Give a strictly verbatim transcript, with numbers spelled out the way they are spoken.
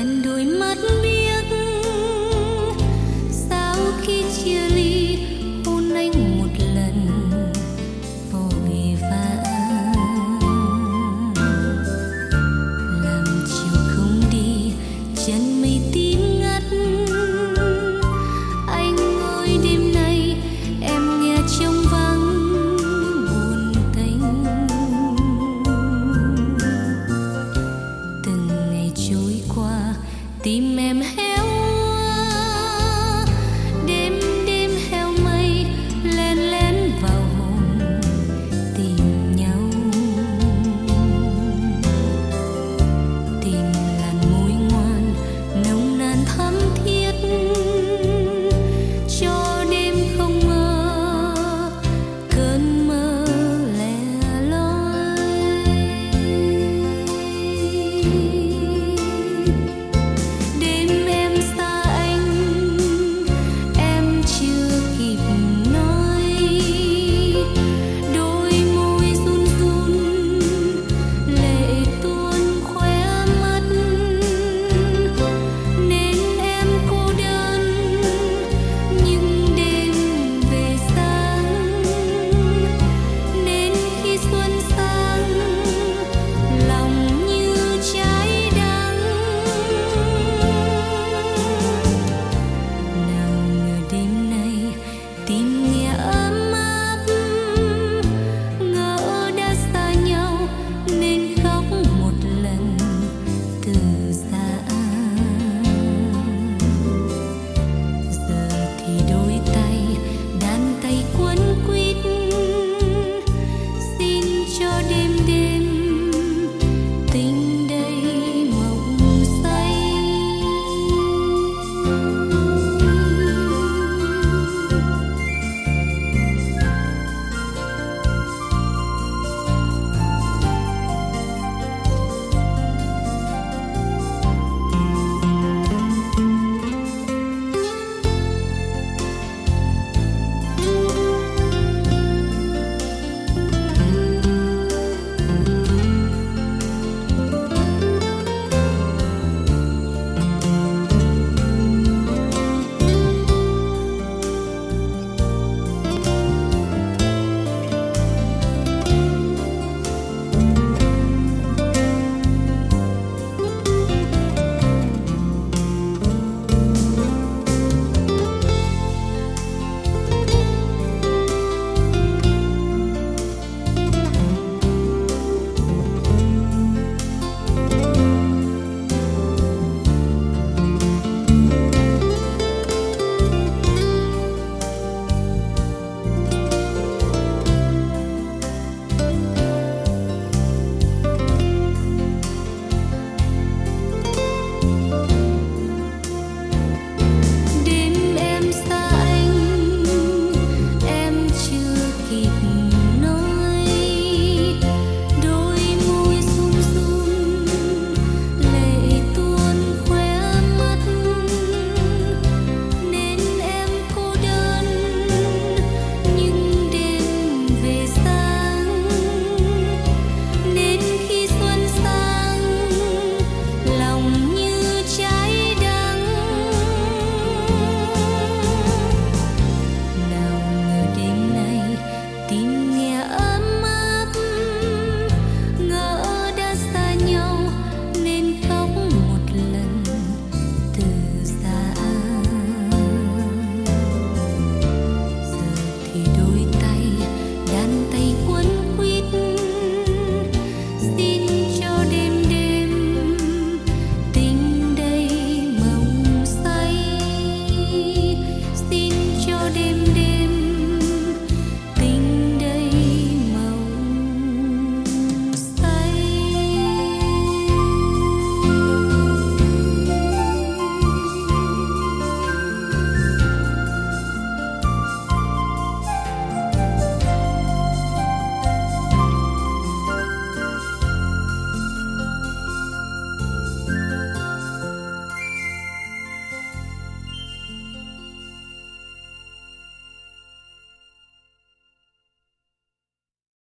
quen đôi mắt biếc, sao khi chia ly hôn anh một lần vội vã, làm chiều không đi chân mây tím ngắt. Anh ơi đêm nay em nghe trống vắng buồn tênh, từng ngày trôi qua tim em héo hoa, đêm đêm heo mây len lén vào hồn tìm nhau, tìm làn môi ngoan nồng nàn thắm thiết cho đêm không mơ cơn mơ lẻ loi.